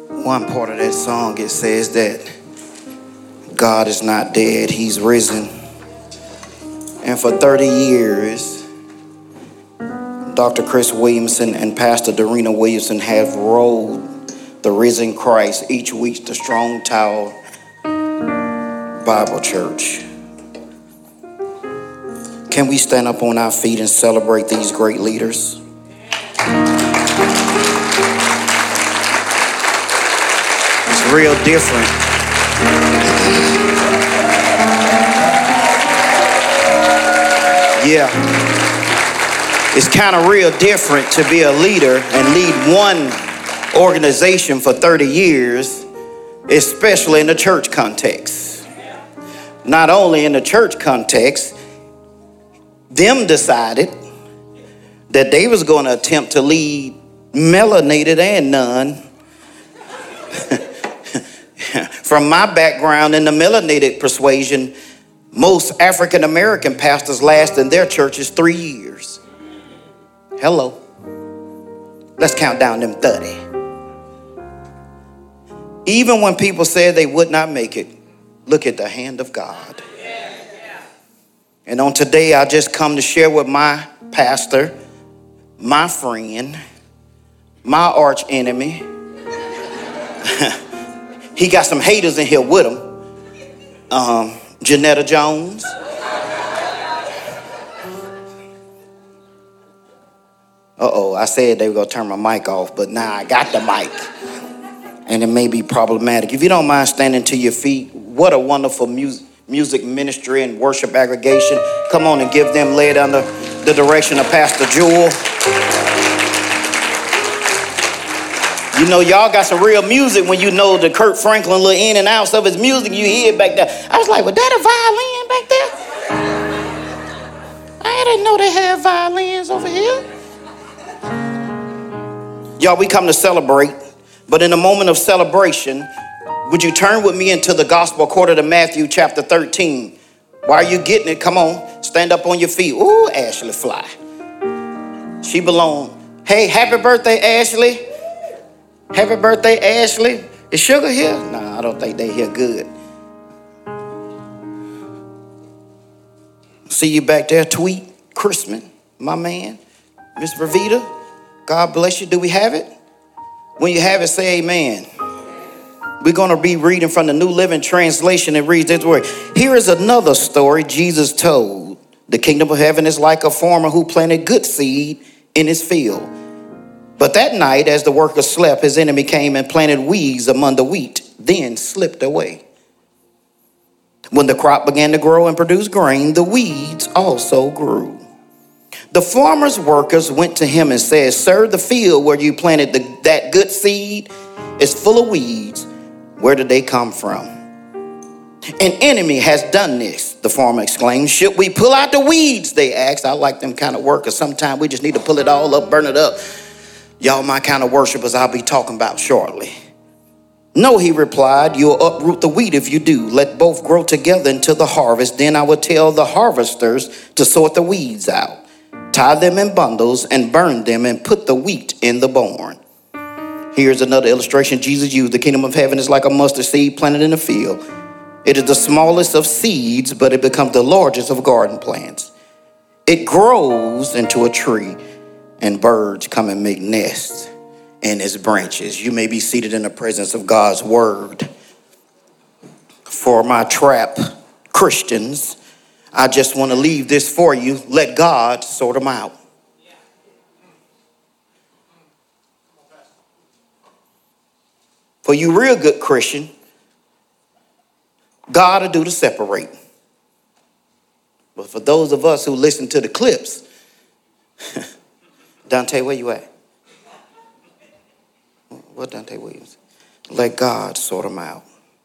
One part of that song, it says that God is not dead, he's risen. And for 30 years, Dr. Chris Williamson and Pastor Dorena Williamson have rolled the risen Christ each week to Strong Tower Bible Church. Can we stand up on our feet and celebrate these great leaders? It's real different. Yeah. It's kind of real different to be a leader and lead one organization for 30 years, especially in the church context. Not only in the church context, them decided that they was going to attempt to lead melanated and none. From my background in the melanated persuasion, most African American pastors last in their churches 3 years. Hello. Let's count down them 30. Even when people said they would not make it, look at the hand of God. And on today, I just come to share with my pastor, my friend, my arch enemy. He got some haters in here with him. Janetta Jones. I said they were going to turn my mic off, but now I got the mic. And it may be problematic. If you don't mind standing to your feet, what a wonderful music ministry and worship aggregation. Come on and give them led under the direction of Pastor Jewel. You know, y'all got some real music when you know the Kirk Franklin little in and outs of his music. You hear it back there. I was like, was that a violin back there? I didn't know they had violins over here. Y'all, we come to celebrate, but in a moment of celebration, would you turn with me into the gospel according to Matthew chapter 13? While you getting it, come on, stand up on your feet. Ooh, Ashley Fly. She belong. Hey, happy birthday, Ashley. Happy birthday, Ashley. Is Sugar here? No, I don't think they here good. See you back there, Tweet, Chrisman, my man. Miss Ravita, God bless you. Do we have it? When you have it, say amen. We're going to be reading from the New Living Translation. It reads this way. Here is another story Jesus told. The kingdom of heaven is like a farmer who planted good seed in his field. But that night, as the workers slept, his enemy came and planted weeds among the wheat, then slipped away. When the crop began to grow and produce grain, the weeds also grew. The farmer's workers went to him and said, Sir, the field where you planted that good seed is full of weeds. Where did they come from? An enemy has done this, the farmer exclaimed. Should we pull out the weeds? They asked. I like them kind of workers. Sometimes we just need to pull it all up, burn it up. Y'all my kind of worshipers I'll be talking about shortly. No, he replied, you'll uproot the wheat if you do. Let both grow together until the harvest. Then I will tell the harvesters to sort the weeds out. Tie them in bundles and burn them and put the wheat in the barn. Here's another illustration Jesus used. The kingdom of heaven is like a mustard seed planted in a field. It is the smallest of seeds, but it becomes the largest of garden plants. It grows into a tree, and birds come and make nests in its branches. You may be seated in the presence of God's word. For my trap Christians, I just want to leave this for you. Let God sort them out. For you real good Christian, God will do the separate. But for those of us who listen to the clips, Dante, where you at? What Dante Williams? Let God sort them out.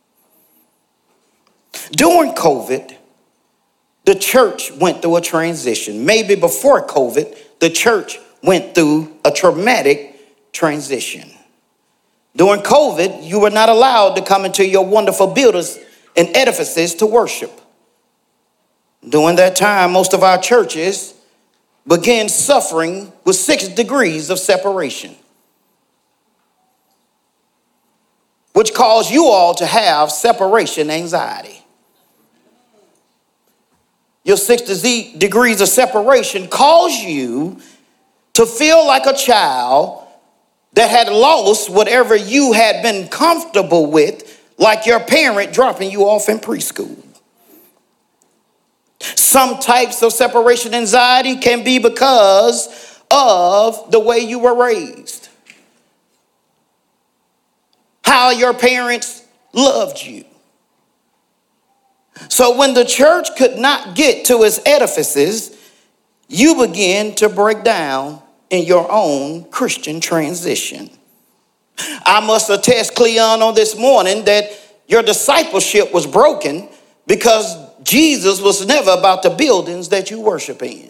During COVID, the church went through a transition. Maybe before COVID, the church went through a traumatic transition. During COVID, you were not allowed to come into your wonderful buildings and edifices to worship. During that time, most of our churches began suffering with 6 degrees of separation. which cause you all to have separation anxiety. Your 6 degrees of separation cause you to feel like a child that had lost whatever you had been comfortable with, like your parent dropping you off in preschool. Some types of separation anxiety can be because of the way you were raised, how your parents loved you. So when the church could not get to its edifices, you begin to break down in your own Christian transition. I must attest, Cleon, on this morning that your discipleship was broken because Jesus was never about the buildings that you worship in.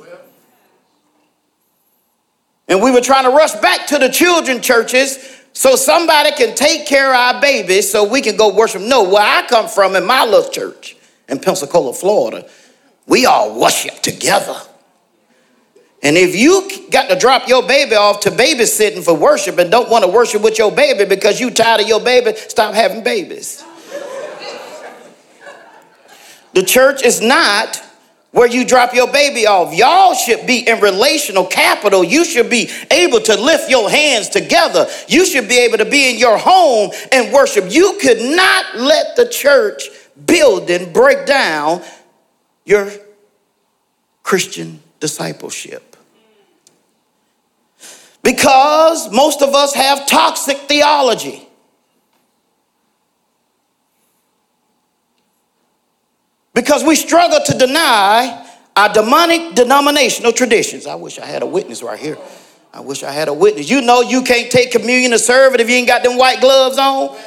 And we were trying to rush back to the children churches so somebody can take care of our babies so we can go worship. No, where I come from in my little church in Pensacola, Florida, we all worship together. And if you got to drop your baby off to babysitting for worship and don't want to worship with your baby because you tired of your baby, stop having babies. The church is not where you drop your baby off. Y'all should be in relational capital. You should be able to lift your hands together. You should be able to be in your home and worship. You could not let the church building break down your Christian discipleship. Because most of us have toxic theology. Because we struggle to deny our demonic denominational traditions. I wish I had a witness right here. I wish I had a witness. You know you can't take communion or serve it if you ain't got them white gloves on.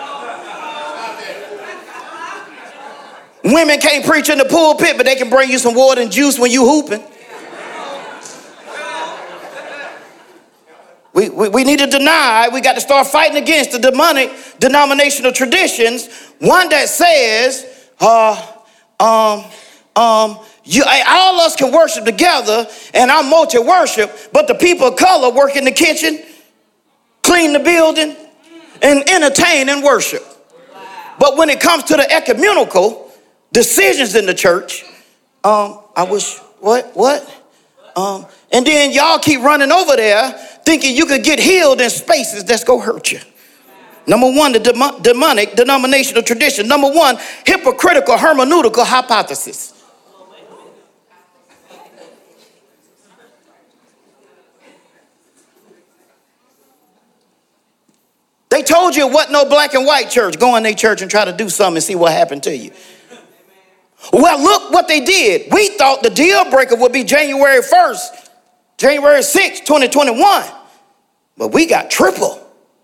Women can't preach in the pulpit, but they can bring you some water and juice when you hooping. We need to deny. We got to start fighting against the demonic denominational traditions. One that says, all us can worship together, and I'm multi-worship, but the people of color work in the kitchen, clean the building, and entertain and worship. But when it comes to the ecumenical decisions in the church, I wish, and then y'all keep running over there thinking you could get healed in spaces that's gonna hurt you. Number one, the demonic denominational tradition. Number one, hypocritical hermeneutical hypothesis. They told you it wasn't no black and white church. Go in their church and try to do something and see what happened to you. Well, look what they did. We thought the deal breaker would be January 1st, January 6th, 2021. But we got triple.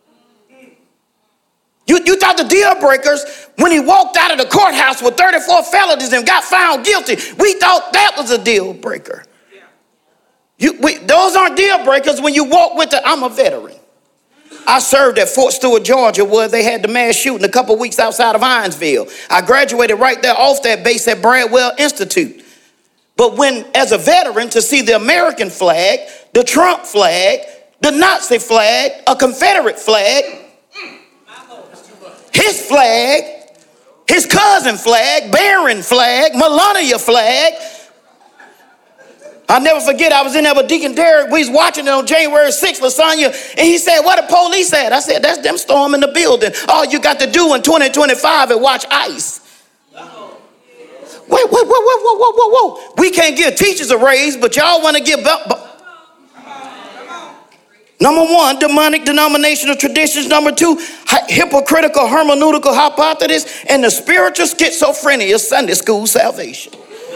You thought the deal breakers, when he walked out of the courthouse with 34 felonies and got found guilty, we thought that was a deal breaker. Those aren't deal breakers when you walk with I'm a veteran. I served at Fort Stewart, Georgia, where they had the mass shooting a couple weeks outside of Hinesville. I graduated right there off that base at Bradwell Institute. But when, as a veteran, to see the American flag, the Trump flag, the Nazi flag, a Confederate flag, his flag, his cousin flag, Barron flag, Melania flag. I'll never forget, I was in there with Deacon Derek. We was watching it on January 6th, Lasagna, and he said, what the police at? I said, that's them storming the building. All you got to do in 2025 is watch ICE. Whoa. We can't give teachers a raise, but y'all want to give... Number one, demonic denominational traditions. Number two, hypocritical hermeneutical hypothesis. And the spiritual schizophrenia, Sunday school salvation.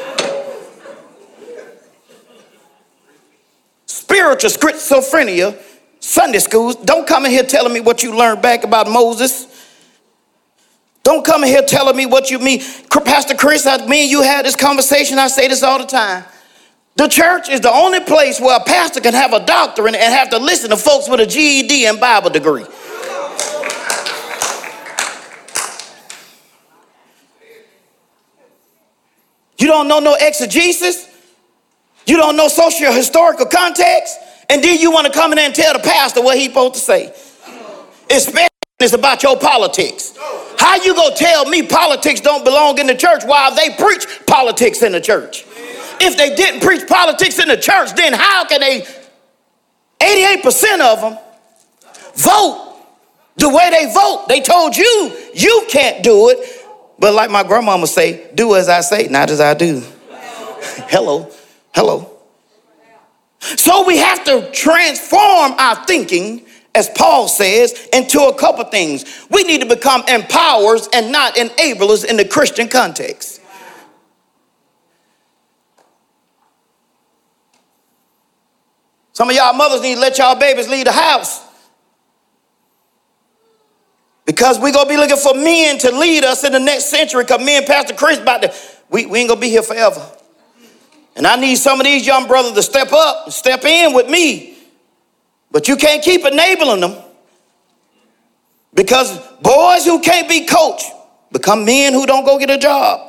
Spiritual schizophrenia, Sunday schools. Don't come in here telling me what you learned back about Moses. Don't come in here telling me what you mean. Pastor Chris, me and you had this conversation. I say this all the time. The church is the only place where a pastor can have a doctorate and have to listen to folks with a GED and Bible degree. You don't know no exegesis. You don't know socio-historical context. And then you want to come in there and tell the pastor what he's supposed to say. Especially It's about your politics. How you gonna tell me politics don't belong in the church while they preach politics in the church? If they didn't preach politics in the church, then how can 88% of them vote the way they vote? They told you, you can't do it. But like my grandmama say, do as I say, not as I do. Hello. So we have to transform our thinking, as Paul says, into a couple things. We need to become empowerers and not enablers in the Christian context. Some of y'all mothers need to let y'all babies leave the house. Because we're going to be looking for men to lead us in the next century, because me and Pastor Chris we ain't going to be here forever. And I need some of these young brothers to step up and step in with me. But you can't keep enabling them, because boys who can't be coached become men who don't go get a job.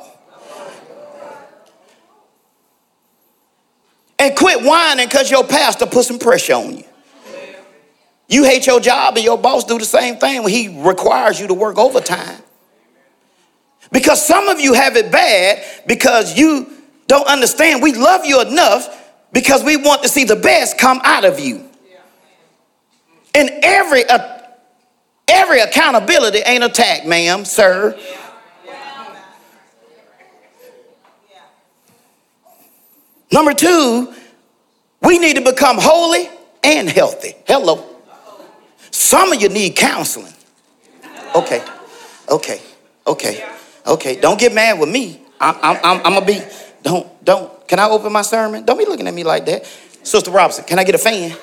And quit whining because your pastor put some pressure on you. You hate your job and your boss do the same thing when he requires you to work overtime. Because some of you have it bad because you don't understand. We love you enough because we want to see the best come out of you. And every accountability ain't attack, ma'am, sir. Number two, we need to become holy and healthy. Hello. Some of you need counseling. Okay. Don't get mad with me. I'm gonna be. Don't. Can I open my sermon? Don't be looking at me like that, Sister Robinson. Can I get a fan?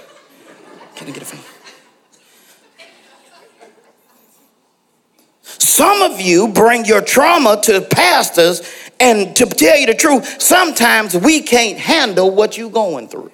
Some of you bring your trauma to pastors, and to tell you the truth, sometimes we can't handle what you're going through.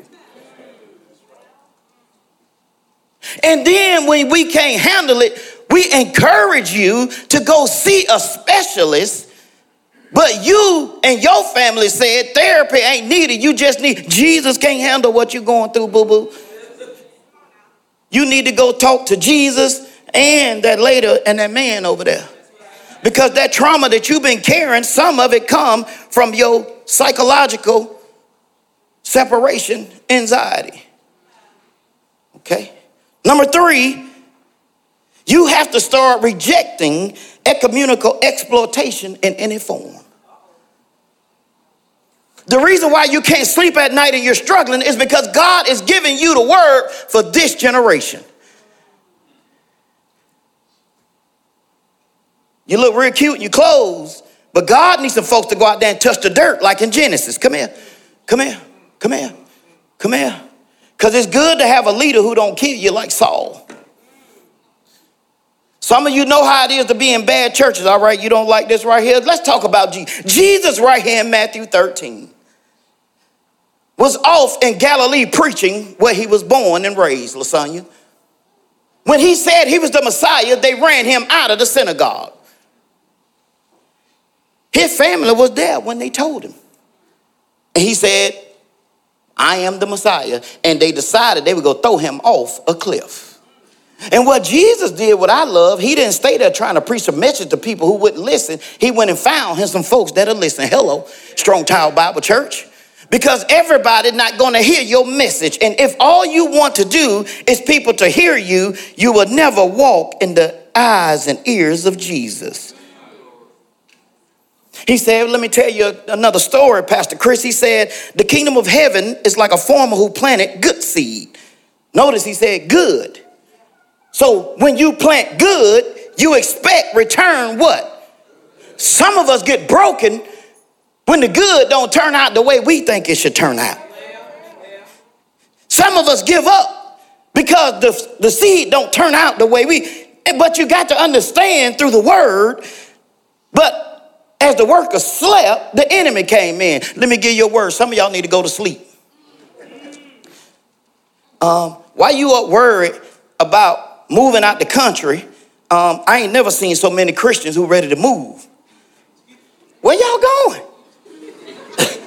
And then when we can't handle it, we encourage you to go see a specialist, but you and your family said therapy ain't needed. You just need, Jesus can't handle what you're going through, boo-boo. You need to go talk to Jesus and that lady and that man over there. Because that trauma that you've been carrying, some of it come from your psychological separation anxiety. Okay? Number three, you have to start rejecting ecumenical exploitation in any form. The reason why you can't sleep at night and you're struggling is because God is giving you the word for this generation. You look real cute in your clothes, but God needs some folks to go out there and touch the dirt like in Genesis. Come here. Because it's good to have a leader who don't kill you like Saul. Some of you know how it is to be in bad churches, all right? You don't like this right here? Let's talk about Jesus. Jesus right here in Matthew 13 was off in Galilee preaching where he was born and raised, Lasagna. When he said he was the Messiah, they ran him out of the synagogue. His family was there when they told him. And he said, I am the Messiah. And they decided they would go throw him off a cliff. And what Jesus did, what I love, he didn't stay there trying to preach a message to people who wouldn't listen. He went and found him some folks that'll listen. Hello, Strong Tower Bible Church. Because everybody's not going to hear your message. And if all you want to do is people to hear you, you will never walk in the eyes and ears of Jesus. He said, let me tell you another story, Pastor Chris. He said, the kingdom of heaven is like a farmer who planted good seed. Notice he said good. So when you plant good, you expect return what? Some of us get broken when the good don't turn out the way we think it should turn out. Some of us give up because the seed don't turn out the way but you got to understand through the word, but as the workers slept, the enemy came in. Let me give you a word. Some of y'all need to go to sleep. Why you up worried about moving out the country? I ain't never seen so many Christians who ready to move. Where y'all going?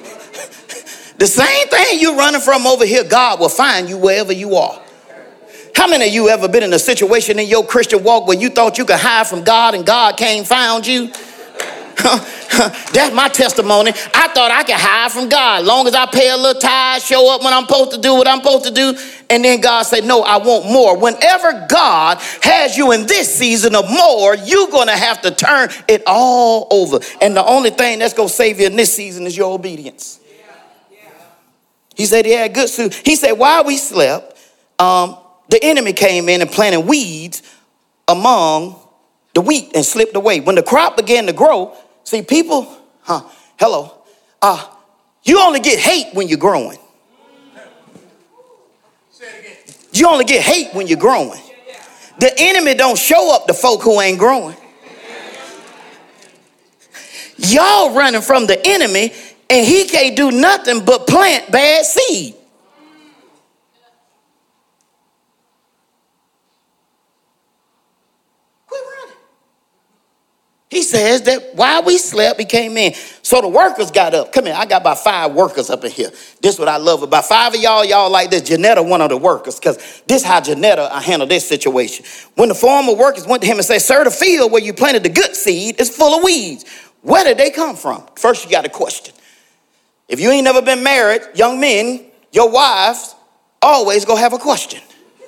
The same thing you're running from over here, God will find you wherever you are. How many of you ever been in a situation in your Christian walk where you thought you could hide from God and God came found you? That's my testimony. I thought I could hide from God. Long as I pay a little tithe, show up when I'm supposed to do what I'm supposed to do. And then God said, no, I want more. Whenever God has you in this season of more, you're going to have to turn it all over. And the only thing that's going to save you in this season is your obedience. He said he had good suit. He said, while we slept, the enemy came in and planted weeds among the wheat and slipped away. When the crop began to grow, see, people, you only get hate when you're growing. You only get hate when you're growing. The enemy don't show up to folk who ain't growing. Y'all running from the enemy, and he can't do nothing but plant bad seed. He says that while we slept, he came in. So the workers got up. Come here, I got about 5 workers up in here. This is what I love about 5 of y'all like this. Janetta, one of the workers, because this is how Janetta handled this situation. When the former workers went to him and said, sir, the field where you planted the good seed is full of weeds. Where did they come from? First, you got a question. If you ain't never been married, young men, your wives always gonna have a question.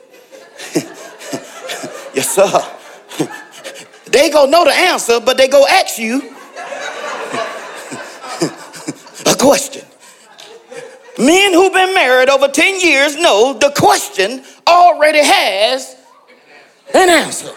Yes, sir. They gonna know the answer, but they go ask you a question. Men who've been married over 10 years know the question already has an answer.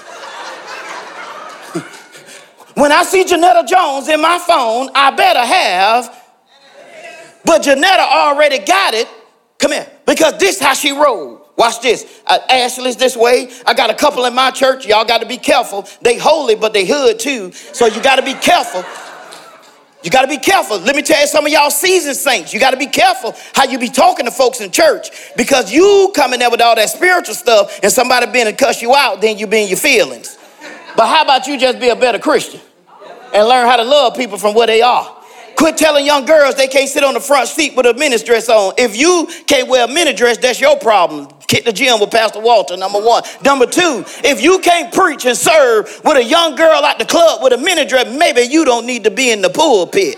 When I see Janetta Jones in my phone, I better have, but Janetta already got it. Come here, because this is how she rolled. Watch this. Ashley's this way. I got a couple in my church. Y'all got to be careful. They holy, but they hood too. So you got to be careful. You got to be careful. Let me tell you, some of y'all seasoned saints, you got to be careful how you be talking to folks in church, because you coming there with all that spiritual stuff and somebody being to cuss you out, then you be in your feelings. But how about you just be a better Christian and learn how to love people from where they are? Quit telling young girls they can't sit on the front seat with a mini dress on. If you can't wear a mini dress, that's your problem. Hit the gym with Pastor Walter, number 1. Number 2, if you can't preach and serve with a young girl at the club with a mini dress, maybe you don't need to be in the pulpit.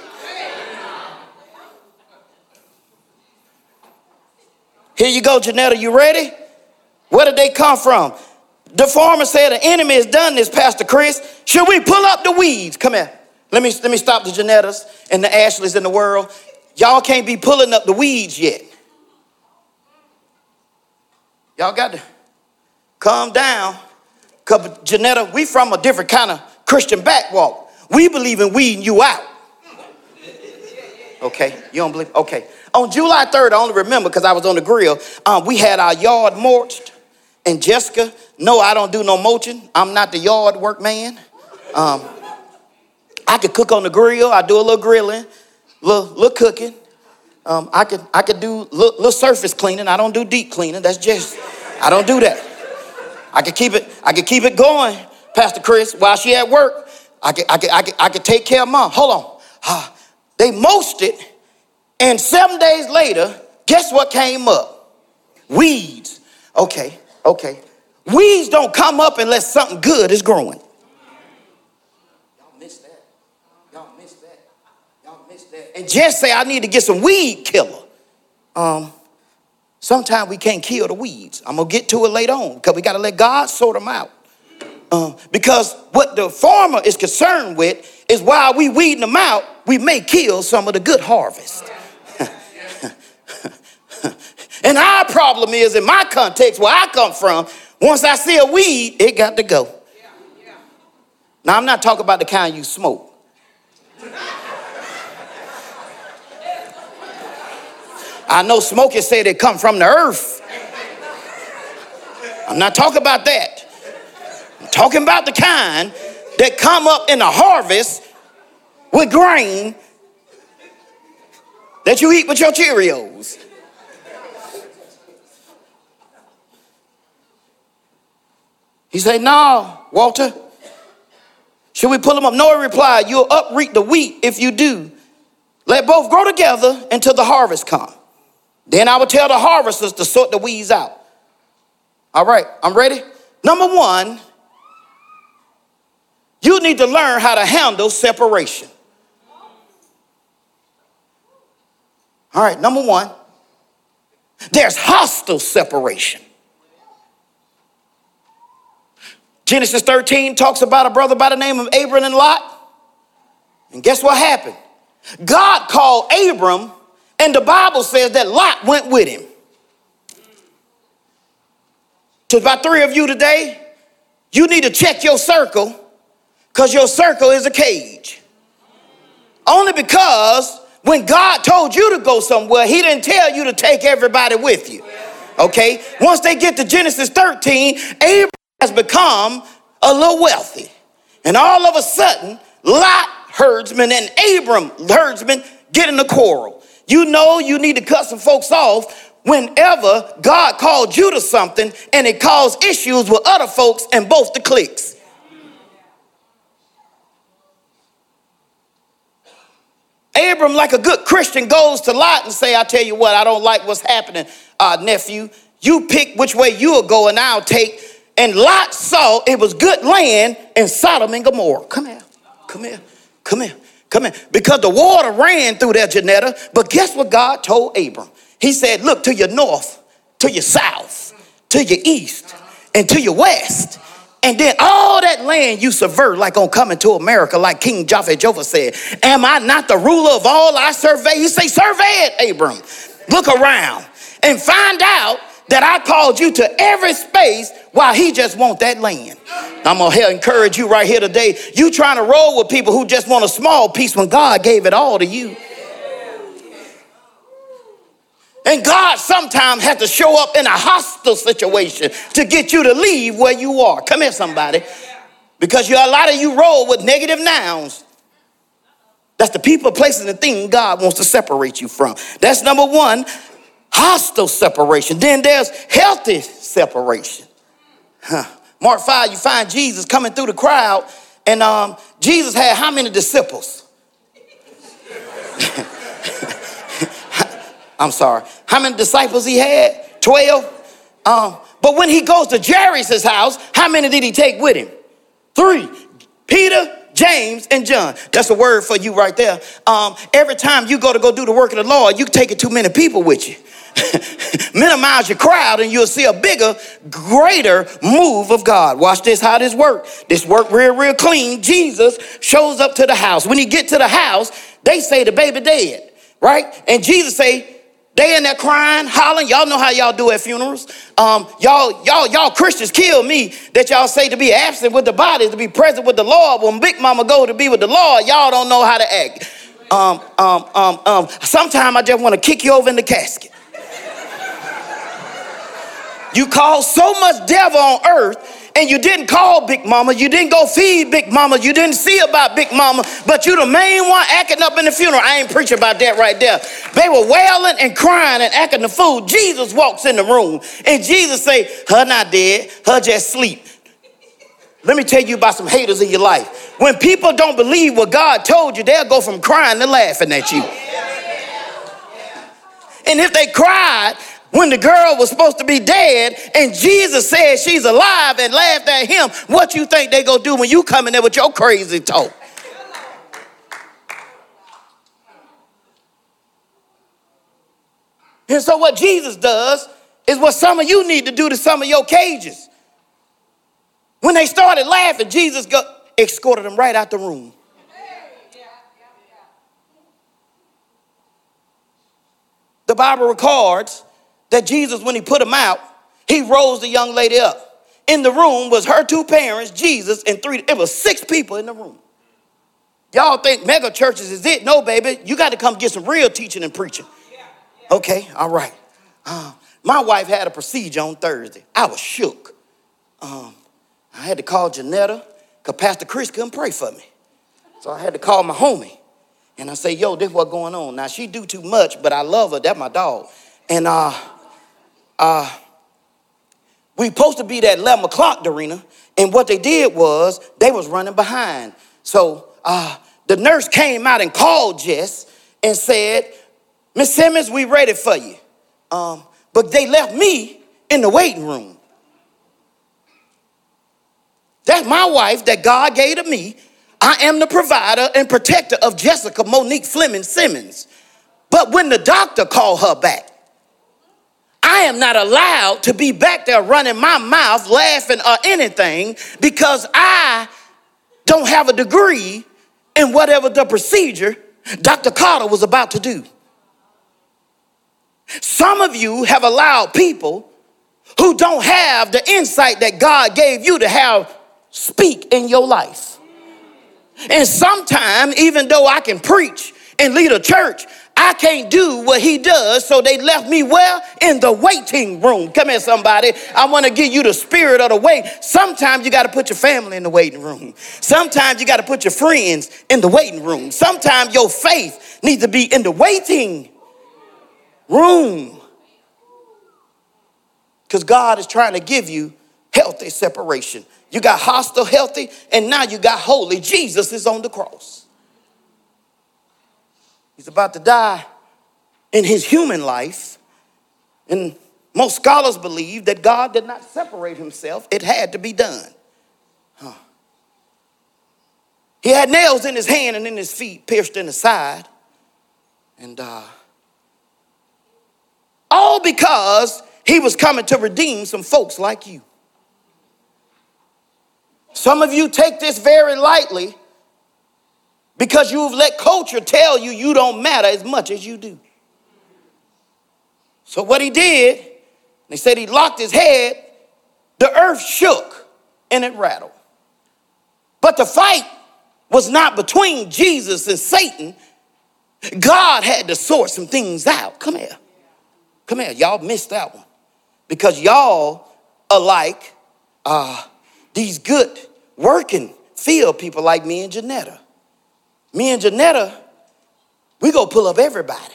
Here you go, Janetta, you ready? Where did they come from? The farmer said the enemy has done this, Pastor Chris. Should we pull up the weeds? Come here. Let me stop the Janettas and the Ashleys in the world. Y'all can't be pulling up the weeds yet. Y'all got to calm down. Because Janetta, we from a different kind of Christian backwalk. We believe in weeding you out. Okay, you don't believe? Okay. On July 3rd, I only remember because I was on the grill, we had our yard mulched. And Jessica, no, I don't do no mulching. I'm not the yard work man. I could cook on the grill. I do a little grilling, little cooking. I could do little surface cleaning. I don't do deep cleaning. That's just, I don't do that. I could keep it going, Pastor Chris, while she at work. I could take care of Mom. Hold on. They mulched it, and 7 days later, guess what came up? Weeds. Okay. Weeds don't come up unless something good is growing. And just say, I need to get some weed killer. Sometimes we can't kill the weeds. I'm going to get to it later on because we got to let God sort them out. Because what the farmer is concerned with is while we weeding them out, we may kill some of the good harvest. And our problem is, in my context, where I come from, once I see a weed, it got to go. Now, I'm not talking about the kind you smoke. I know smokers say they come from the earth. I'm not talking about that. I'm talking about the kind that come up in the harvest with grain that you eat with your Cheerios. He said, no, Walter. Should we pull them up? Noah replied, you'll uproot the wheat if you do. Let both grow together until the harvest come. Then I will tell the harvesters to sort the weeds out. All right, I'm ready. Number one, you need to learn how to handle separation. All right, number one, there's hostile separation. Genesis 13 talks about a brother by the name of Abram and Lot. And guess what happened? God called Abram, and the Bible says that Lot went with him. To about 3 of you today, you need to check your circle, because your circle is a cage. Only because when God told you to go somewhere, he didn't tell you to take everybody with you. Okay? Once they get to Genesis 13, Abram has become a little wealthy. And all of a sudden, Lot herdsman and Abram herdsman get in a quarrel. You know you need to cut some folks off whenever God called you to something and it caused issues with other folks and both the cliques. Abram, like a good Christian, goes to Lot and say, I tell you what, I don't like what's happening, nephew. You pick which way you'll go and I'll take. And Lot saw it was good land in Sodom and Gomorrah. Come here, come here, come here, come here. Because the water ran through there, Janetta. But guess what God told Abram? He said, look to your north, to your south, to your east, and to your west. And then all that land you subvert like on Coming to America, like King Jaffa said, am I not the ruler of all I survey? He say, survey it, Abram. Look around and find out that I called you to every space while he just want that land. I'm going to encourage you right here today. You trying to roll with people who just want a small piece when God gave it all to you. And God sometimes has to show up in a hostile situation to get you to leave where you are. Come here, somebody. Because a lot of you roll with negative nouns. That's the people, places, and things God wants to separate you from. That's number one, hostile separation. Then there's healthy separation. Mark 5, you find Jesus coming through the crowd. And Jesus had how many disciples? I'm sorry. How many disciples he had? 12. But when he goes to Jairus' house, how many did he take with him? 3. Peter, James, and John. That's a word for you right there. Every time you go do the work of the Lord, you taking too many people with you. Minimize your crowd and you'll see a bigger, greater move of God. Watch this, how this work. This work real clean. Jesus shows up to the house. When he get to the house, they say the baby dead, right? And Jesus say, they in there crying, hollering. Y'all know how y'all do at funerals. Y'all Christians kill me that y'all say to be absent with the body, to be present with the Lord. When Big Mama go to be with the Lord, y'all don't know how to act. Sometimes I just want to kick you over in the casket. You caused so much devil on earth, and you didn't call Big Mama. You didn't go feed Big Mama. You didn't see about Big Mama, but you the main one acting up in the funeral. I ain't preaching about that right there. They were wailing and crying and acting the fool. Jesus walks in the room, and Jesus say, her not dead, her just sleep. Let me tell you about some haters in your life. When people don't believe what God told you, they'll go from crying to laughing at you. And if they cried when the girl was supposed to be dead and Jesus said she's alive and laughed at him, what you think they gonna do when you come in there with your crazy talk? And so what Jesus does is what some of you need to do to some of your cages. When they started laughing, Jesus escorted them right out the room. The Bible records that Jesus, when he put them out, he rose the young lady up. In the room was her 2 parents, Jesus, and 3. It was 6 people in the room. Y'all think mega churches is it? No, baby. You got to come get some real teaching and preaching. Okay, all right. My wife had a procedure on Thursday. I was shook. I had to call Janetta because Pastor Chris couldn't pray for me. So I had to call my homie. And I say, yo, this what's going on. Now, she do too much, but I love her. That's my dog. And we supposed to be there at 11 o'clock, Dorena. And what they did was they was running behind. So the nurse came out and called Jess and said, Miss Simmons, we ready for you. But they left me in the waiting room. That's my wife that God gave to me. I am the provider and protector of Jessica Monique Fleming Simmons. But when the doctor called her back, I am not allowed to be back there running my mouth, laughing or anything, because I don't have a degree in whatever the procedure Dr. Carter was about to do. Some of you have allowed people who don't have the insight that God gave you to have speak in your life. And sometimes, even though I can preach and lead a church, I can't do what he does, so they left me where? In the waiting room. Come here, somebody. I want to give you the spirit of the wait. Sometimes you got to put your family in the waiting room. Sometimes you got to put your friends in the waiting room. Sometimes your faith needs to be in the waiting room. Because God is trying to give you healthy separation. You got hostile, healthy, and now you got holy. Jesus is on the cross. He's about to die in his human life. And most scholars believe that God did not separate himself. It had to be done. He had nails in his hand and in his feet, pierced in the side. And all because he was coming to redeem some folks like you. Some of you take this very lightly because you've let culture tell you you don't matter as much as you do. So what he did, they said he locked his head, the earth shook and it rattled. But the fight was not between Jesus and Satan. God had to sort some things out. Come here. Come here. Y'all missed that one. Because y'all are like these good working field people like me and Janetta. Me and Janetta, we go pull up everybody.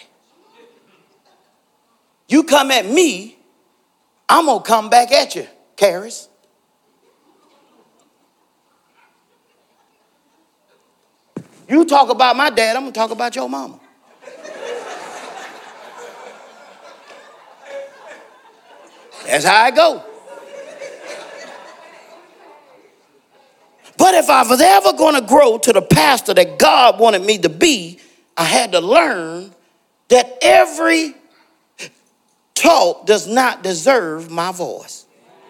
You come at me, I'm going to come back at you, Karis. You talk about my dad, I'm going to talk about your mama. That's how I go. But if I was ever going to grow to the pastor that God wanted me to be, I had to learn that every talk does not deserve my voice.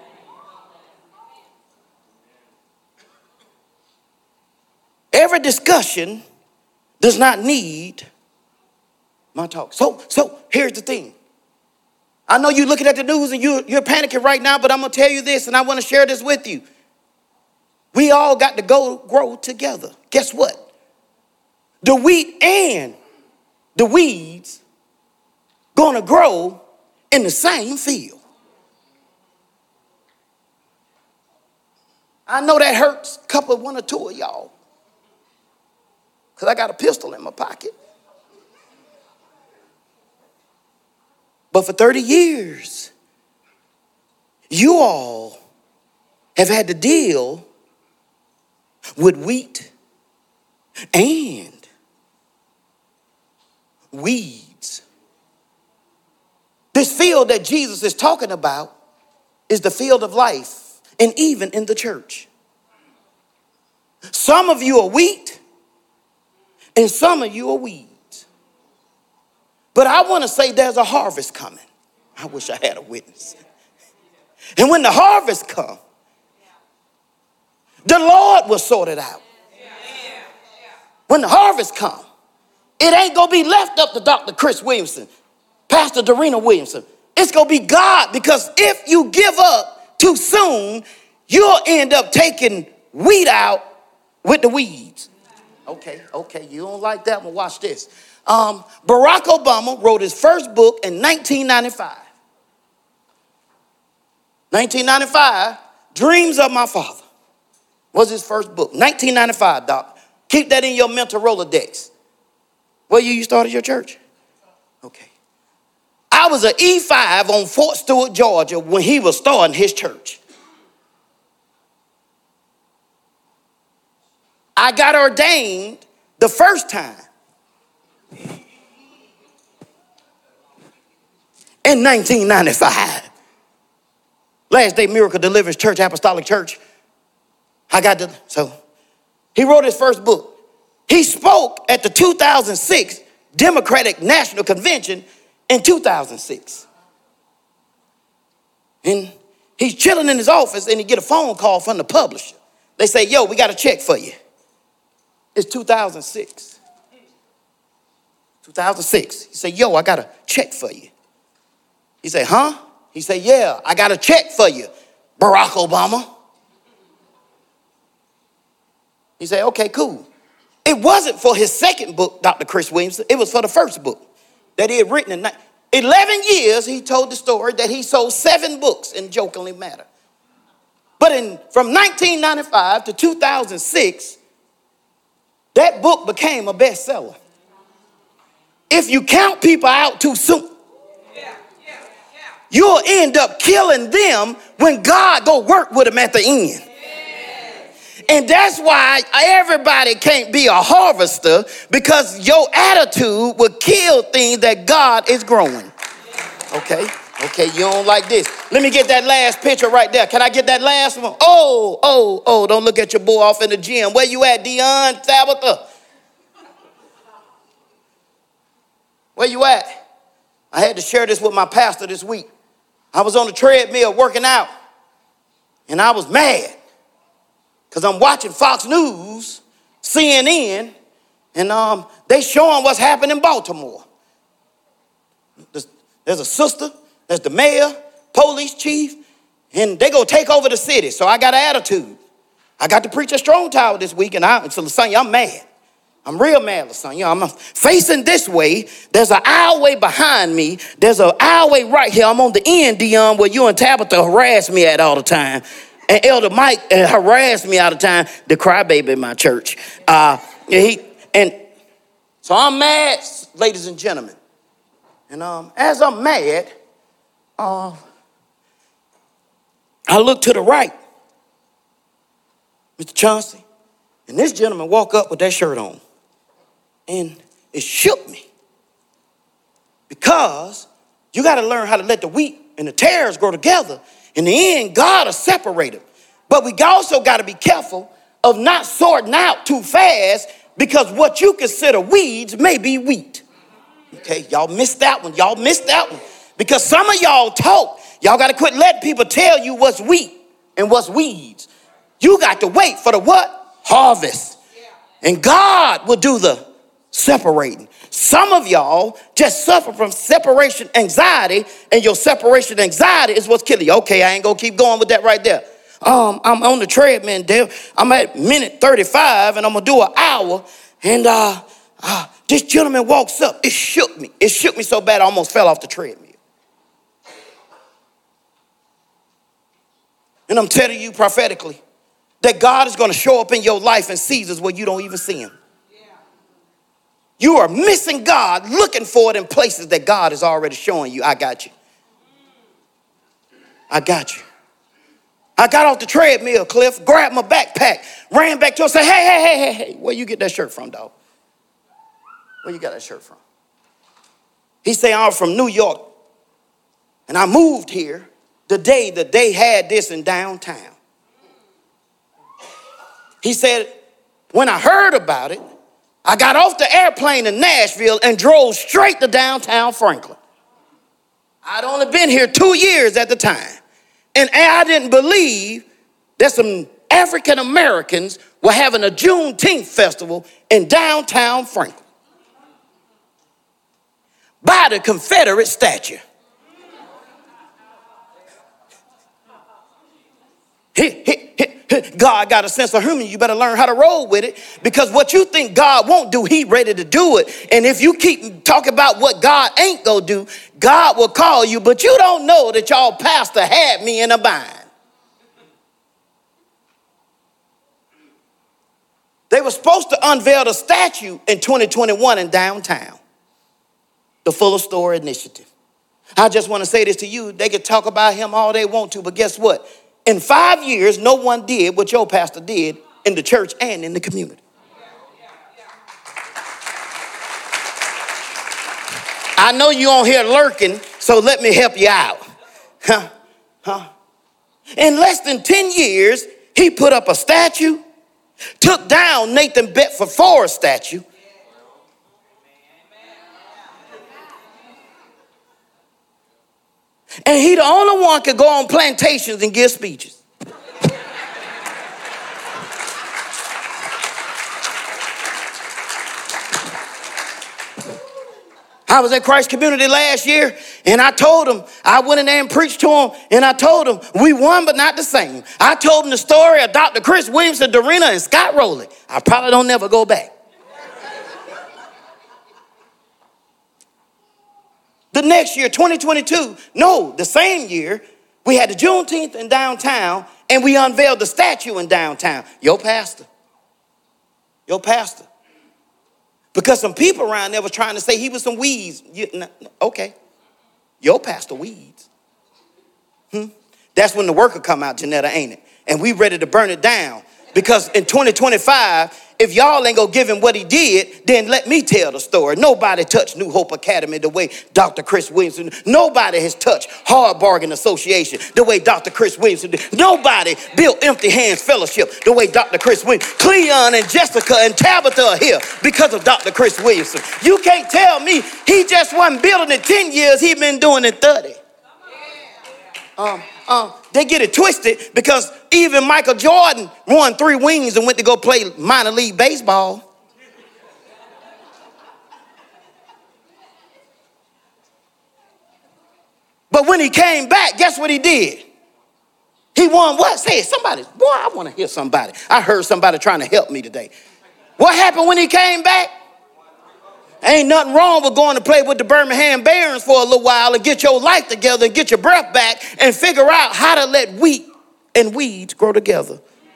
Every discussion does not need my talk. So here's the thing. I know you're looking at the news and you're panicking right now, but I'm going to tell you this, and I want to share this with you. We all got to grow together. Guess what? The wheat and the weeds going to grow in the same field. I know that hurts a couple, one or two of y'all, because I got a pistol in my pocket. But for 30 years, you all have had to deal with wheat and weeds. This field that Jesus is talking about is the field of life, and even in the church. Some of you are wheat and some of you are weeds. But I want to say there's a harvest coming. I wish I had a witness. And when the harvest comes, the Lord will sort it out. When the harvest comes, it ain't going to be left up to Dr. Chris Williamson, Pastor Dorena Williamson. It's going to be God, because if you give up too soon, you'll end up taking wheat out with the weeds. Okay, you don't like that one, watch this. Barack Obama wrote his first book in 1995. 1995, Dreams of My Father was his first book. 1995, Doc. Keep that in your mental Rolodex. Where you started your church? Okay. I was an E5 on Fort Stewart, Georgia when he was starting his church. I got ordained the first time in 1995. Last Day Miracle Deliverance Church, Apostolic Church. So he wrote his first book. He spoke at the 2006 Democratic National Convention in 2006. And he's chilling in his office and he get a phone call from the publisher. They say, yo, we got a check for you. It's 2006. 2006. He said, yo, I got a check for you. He said, huh? He said, yeah, I got a check for you, Barack Obama. He said, okay, cool. It wasn't for his second book, Dr. Chris Williams. It was for the first book that he had written in 11 years. He told the story that he sold 7 books in Jokingly Matter. But from 1995 to 2006, that book became a bestseller. If you count people out too soon, you'll end up killing them when God go work with them at the end. And that's why everybody can't be a harvester, because your attitude will kill things that God is growing. Okay, you don't like this. Let me get that last picture right there. Can I get that last one? Oh, don't look at your boy off in the gym. Where you at, Dion, Tabitha? Where you at? I had to share this with my pastor this week. I was on the treadmill working out, and I was mad because I'm watching Fox News, CNN, and they showing what's happening in Baltimore. There's a sister, there's the mayor, police chief, and they go take over the city. So I got an attitude. I got to preach at Strong Tower this week, and so Lasagna, I'm mad. I'm real mad, Lasagna. I'm facing this way. There's an aisleway behind me. There's an aisleway right here. I'm on the end, Dion, where you and Tabitha harass me at all the time. And Elder Mike harassed me all the time, the crybaby in my church. And so I'm mad, ladies and gentlemen. And as I'm mad, I look to the right, Mr. Chauncey, and this gentleman walk up with that shirt on. And it shook me, because you got to learn how to let the wheat and the tares grow together. In the end, God will separate them. But we also got to be careful of not sorting out too fast, because what you consider weeds may be wheat. Okay, y'all missed that one. Because some of y'all talk. Y'all got to quit letting people tell you what's wheat and what's weeds. You got to wait for the what? Harvest. And God will do the separating. Some of y'all just suffer from separation anxiety, and your separation anxiety is what's killing you. Okay, I ain't gonna keep going with that right there. I'm on the treadmill, Dave. I'm at minute 35, and I'm gonna do an hour, and this gentleman walks up. It shook me. It shook me so bad I almost fell off the treadmill. And I'm telling you prophetically that God is gonna show up in your life in seasons where you don't even see him. You are missing God, looking for it in places that God is already showing you. I got you. I got off the treadmill, Cliff, grabbed my backpack, ran back to him, said, hey, where you get that shirt from, dog? Where you got that shirt from? He said, I'm from New York, and I moved here the day that they had this in downtown. He said, when I heard about it, I got off the airplane in Nashville and drove straight to downtown Franklin. I'd only been here 2 years at the time. And I didn't believe that some African Americans were having a Juneteenth festival in downtown Franklin by the Confederate statue. God got a sense of humor. You better learn how to roll with it, because what you think God won't do, he ready to do it. And if you keep talking about what God ain't gonna do, God will call you, but you don't know that y'all pastor had me in a bind. They were supposed to unveil the statue in 2021 in downtown, the Fuller Store Initiative. I just want to say this to you. They could talk about him all they want to, but guess what? In 5 years, no one did what your pastor did in the church and in the community. I know you on here lurking, so let me help you out. In less than 10 years, He put up a statue, took down Nathan Bedford Forrest statue. And he the only one could go on plantations and give speeches. I was at Christ Community last year, and I told them, I went in there and preached to them, and I told them, we won but not the same. I told them the story of Dr. Chris Williamson, Dorena, and Scott Rowley. I probably don't never go back. The next year, 2022, no, the same year, we had the Juneteenth in downtown, and we unveiled the statue in downtown. Your pastor. Because some people around there was trying to say he was some weeds. Okay. Your pastor weeds. That's when the worker come out, Janetta, ain't it? And we ready to burn it down. Because in 2025, if y'all ain't gonna give him what he did, then let me tell the story. Nobody touched New Hope Academy the way Dr. Chris Williamson. Nobody has touched Hard Bargain Association the way Dr. Chris Williamson did. Nobody built Empty Hands Fellowship the way Dr. Chris Williamson. Cleon and Jessica and Tabitha are here because of Dr. Chris Williamson. You can't tell me he just wasn't building it 10 years, he been doing it 30. They get it twisted because even Michael Jordan won 3 rings and went to go play minor league baseball. But when he came back, guess what he did? He won what? Say it, somebody. Boy, I want to hear somebody. I heard somebody trying to help me today. What happened when he came back? Ain't nothing wrong with going to play with the Birmingham Barons for a little while and get your life together and get your breath back and figure out how to let wheat and weeds grow together.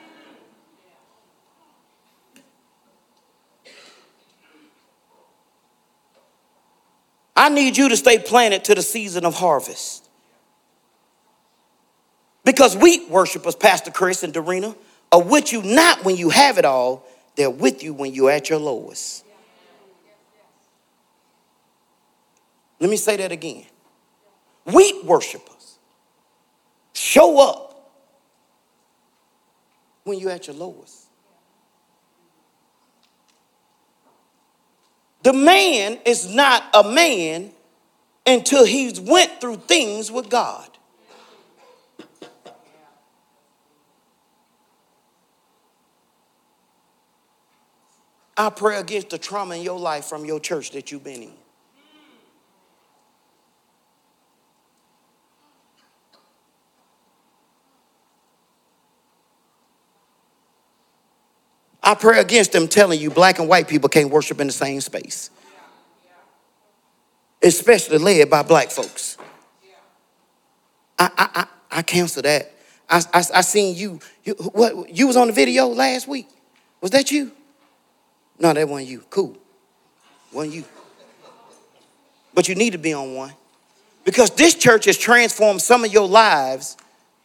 I need you to stay planted to the season of harvest. Because wheat worshipers, Pastor Chris and Dorena, are with you not when you have it all, they're with you when you're at your lowest. Let me say that again. Wheat worshipers show up when you're at your lowest. The man is not a man until he's went through things with God. I pray against the trauma in your life from your church that you've been in. I pray against them telling you black and white people can't worship in the same space. Especially led by black folks. I cancel that. I seen you. What? You was on the video last week. Was that you? No, that wasn't you. Cool. Wasn't you. But you need to be on one. Because this church has transformed some of your lives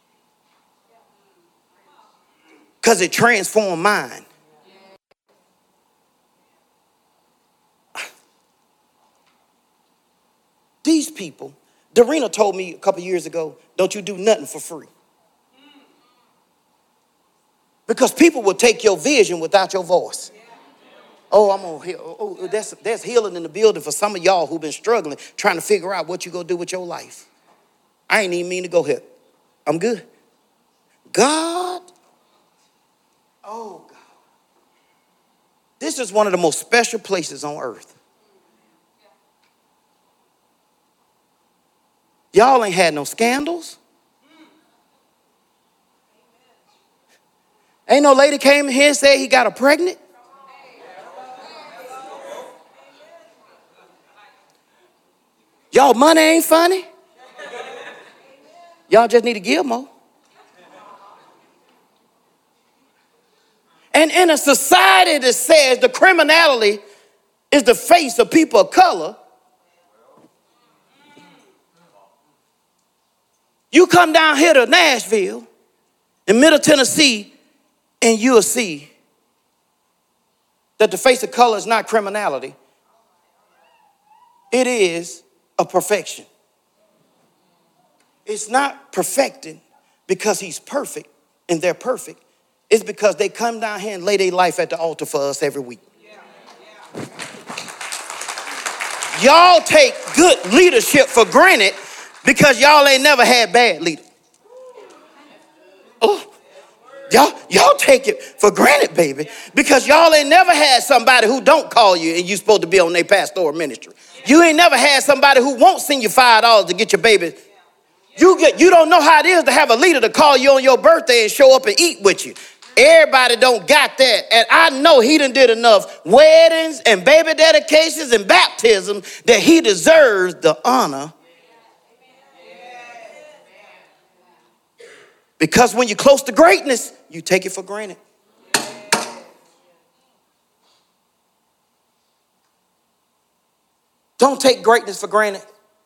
because it transformed mine. These people, Dorena told me a couple years ago, don't you do nothing for free. Because people will take your vision without your voice. Oh, I'm gonna heal. Oh, there's healing in the building for some of y'all who've been struggling, trying to figure out what you gonna do with your life. I ain't even mean to go here. I'm good. God. Oh, God. This is one of the most special places on earth. Y'all ain't had no scandals. Ain't no lady came in here and said he got her pregnant. Y'all money ain't funny. Y'all just need to give more. And in a society that says the criminality is the face of people of color, you come down here to Nashville, in Middle Tennessee, and you'll see that the face of color is not criminality. It is a perfection. It's not perfecting because he's perfect and they're perfect. It's because they come down here and lay their life at the altar for us every week. Y'all take good leadership for granted because y'all ain't never had bad leaders. Oh, y'all take it for granted, baby, because y'all ain't never had somebody who don't call you and you supposed to be on their pastoral ministry. You ain't never had somebody who won't send you $5 to get your baby. You don't know how it is to have a leader to call you on your birthday and show up and eat with you. Everybody don't got that. And I know he done did enough weddings and baby dedications and baptisms that he deserves the honor. Because when you're close to greatness, you take it for granted. Don't take greatness for granted.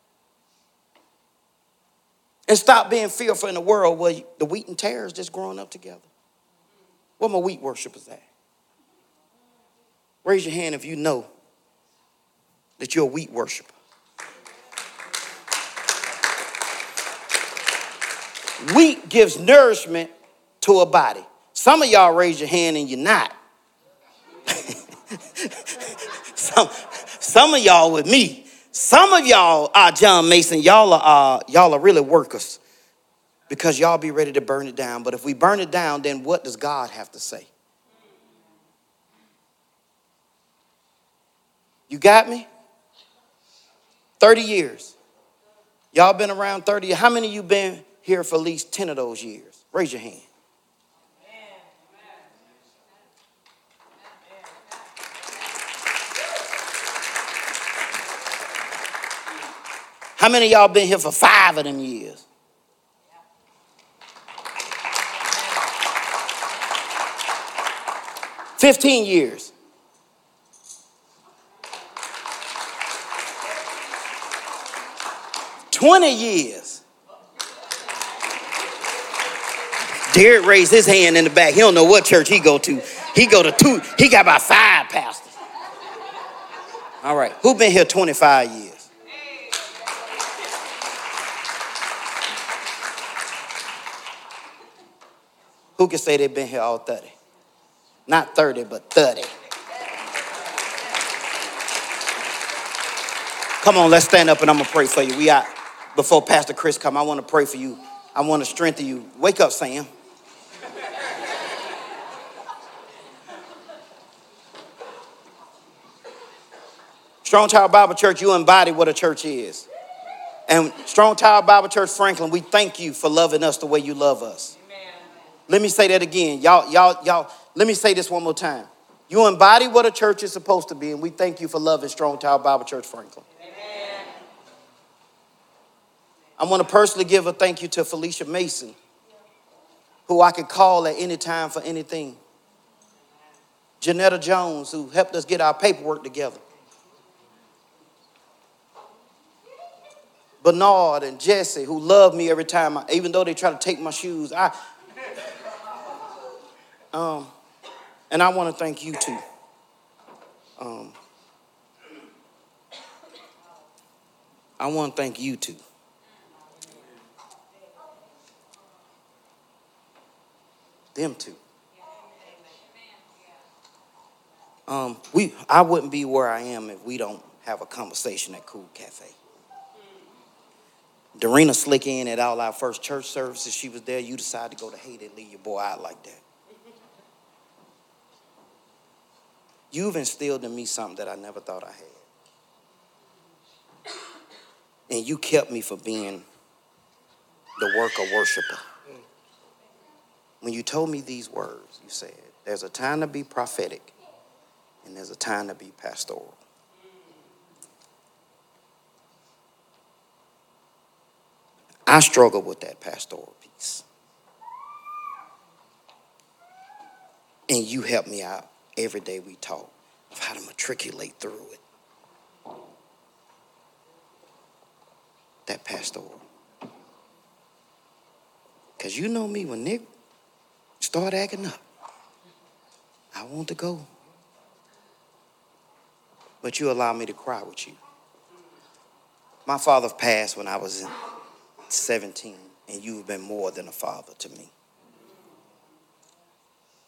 And stop being fearful in a world where the wheat and tares just growing up together. Where my wheat worshipers at? Raise your hand if you know that you're a wheat worshiper. Wheat gives nourishment to a body. Some of y'all raise your hand and you're not. Some of y'all with me. Some of y'all are John Mason. Y'all are really workers because y'all be ready to burn it down. But if we burn it down, then what does God have to say? You got me? 30 years. Y'all been around 30 years. How many of you been here for at least 10 of those years? Raise your hand. How many of y'all been here for 5 of them years? $15 years. $20 years. Derek raised his hand in the back. He don't know what church he go to. He go to 2. He got about 5 pastors. All right. Who been here 25 years? Who can say they've been here all 30? Not 30, but 30. Come on, let's stand up and I'm going to pray for you. We out. Before Pastor Chris come, I want to pray for you. I want to strengthen you. Wake up, Sam. Strong Tower Bible Church, you embody what a church is. And Strong Tower Bible Church Franklin, we thank you for loving us the way you love us. Let me say that again. Y'all, let me say this one more time. You embody what a church is supposed to be, and we thank you for loving Strong Tower Bible Church Franklin. Amen. I want to personally give a thank you to Felicia Mason, who I could call at any time for anything. Janetta Jones, who helped us get our paperwork together. Bernard and Jesse, who love me every time, even though they try to take my shoes. And I want to thank you too. I want to thank you too. Them too. I wouldn't be where I am if we don't have a conversation at Cool Cafe. Darina slick in at all our first church services. She was there. You decided to go to Haiti and leave your boy out like that. You've instilled in me something that I never thought I had. And you kept me from being the worker worshiper. When you told me these words, you said, there's a time to be prophetic and there's a time to be pastoral. I struggle with that pastoral piece. And you help me out every day we talk of how to matriculate through it. That pastoral. Because you know me, when Nick start acting up, I want to go. But you allow me to cry with you. My father passed when I was 17, and you've been more than a father to me.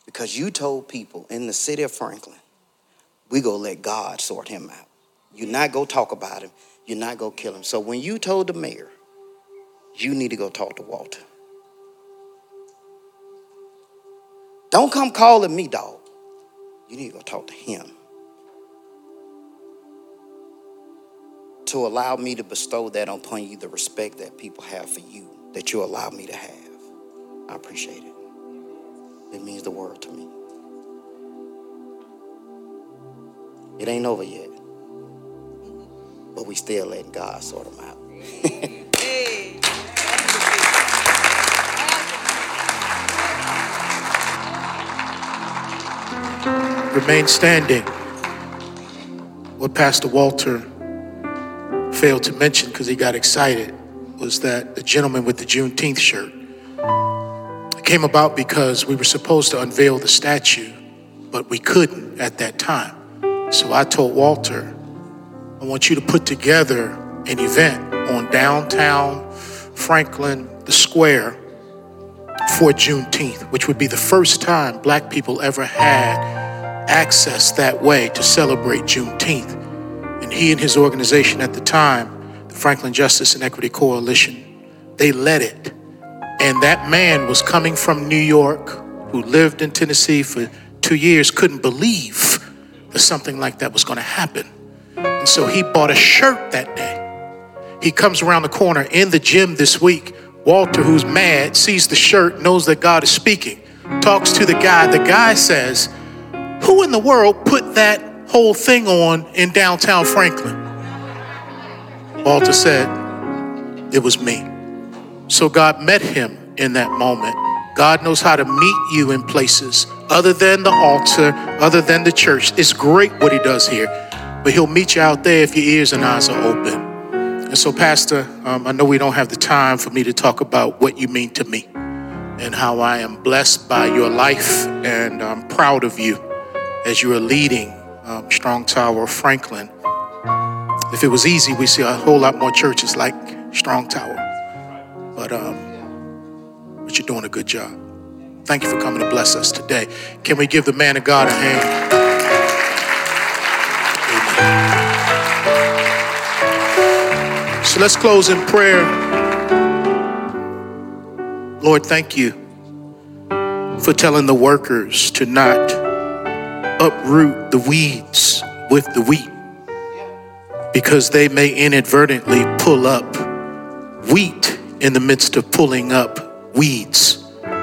because you told people in the city of Franklin, we gonna let God sort him out. You're not gonna talk about him. You're not gonna kill him. So when you told the mayor, you need to go talk to Walter. Don't come calling me, dog. You need to go talk to him. To allow me to bestow that upon you, the respect that people have for you, that you allow me to have. I appreciate it. It means the world to me. It ain't over yet. But we still letting God sort them out. Remain standing. What Pastor Walter failed to mention, because he got excited, was that the gentleman with the Juneteenth shirt came about because we were supposed to unveil the statue, but we couldn't at that time. So I told Walter, I want you to put together an event on downtown Franklin, the square, for Juneteenth, which would be the first time Black people ever had access that way to celebrate Juneteenth. And he and his organization at the time, the Franklin Justice and Equity Coalition, they led it. And that man was coming from New York, who lived in Tennessee for 2 years, couldn't believe that something like that was going to happen. And so he bought a shirt that day. He comes around the corner in the gym this week. Walter, who's mad, sees the shirt, knows that God is speaking, talks to the guy. The guy says, who in the world put that whole thing on in downtown Franklin? Walter said, it was me. So God met him in that moment. God knows how to meet you in places other than the altar, other than the church. It's great what he does here, but he'll meet you out there if your ears and eyes are open. And so, Pastor, I know we don't have the time for me to talk about what you mean to me and how I am blessed by your life, and I'm proud of you as you are leading Strong Tower of Franklin. If it was easy, we see a whole lot more churches like Strong Tower. But you're doing a good job. Thank you for coming to bless us today. Can we give the man of God a hand? Amen. So let's close in prayer. Lord, thank you for telling the workers to not uproot the weeds with the wheat, because they may inadvertently pull up wheat in the midst of pulling up weeds.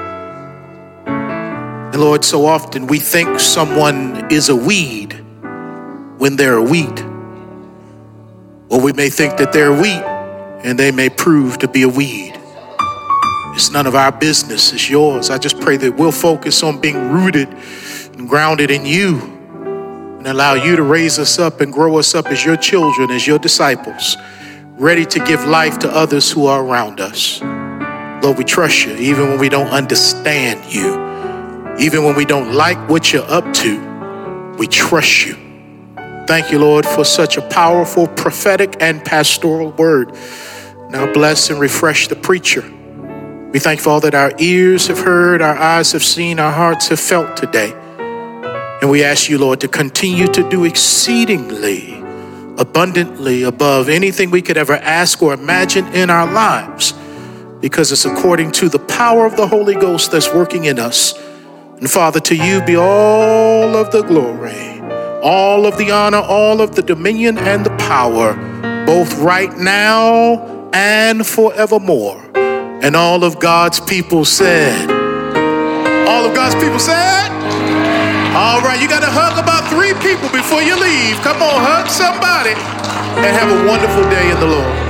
And Lord, so often we think someone is a weed when they're a wheat. Or we may think that they're wheat and they may prove to be a weed. It's none of our business, it's yours. I just pray that we'll focus on being rooted and grounded in you, and allow you to raise us up and grow us up as your children, as your disciples, ready to give life to others who are around us. Lord, we trust you even when we don't understand you, even when we don't like what you're up to. We trust you. Thank you, Lord, for such a powerful prophetic and pastoral word. Now bless and refresh the preacher. We thank you for all that our ears have heard, our eyes have seen, our hearts have felt today. And we ask you, Lord, to continue to do exceedingly, abundantly above anything we could ever ask or imagine in our lives, because it's according to the power of the Holy Ghost that's working in us. And Father, to you be all of the glory, all of the honor, all of the dominion and the power, both right now and forevermore. And all of God's people said, all of God's people said, all right, you got to hug about 3 people before you leave. Come on, hug somebody and have a wonderful day in the Lord.